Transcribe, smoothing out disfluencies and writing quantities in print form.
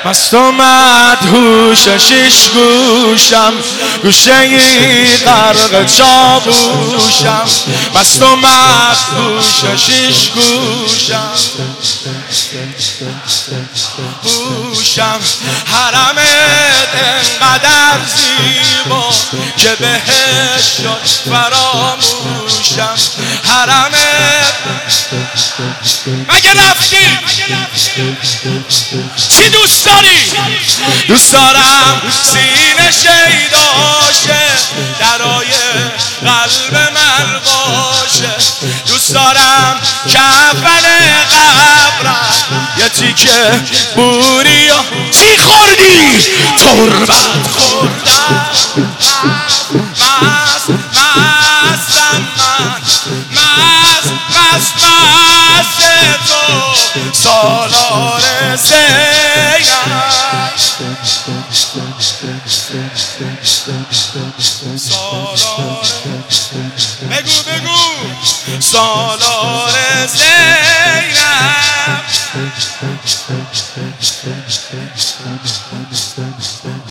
مست و مدهوش شش گوشم، گوشه ای غرق چاووشم. مست و مدهوش شش گوشم، گوشم. حرمت انقدر زیبا که بهش شد فراموشم. حرمت مگه رفتی چی دوست داری؟ دوست دارم سینه شیداشه، درای قلب من باشه. دوست دارم کفن قبرم یه تیکه بوری و چی خوردی؟ تربت خوردم. مست مستم من، مست مست مست تو سالار زینب. سالار بگو بگو سالار زینب.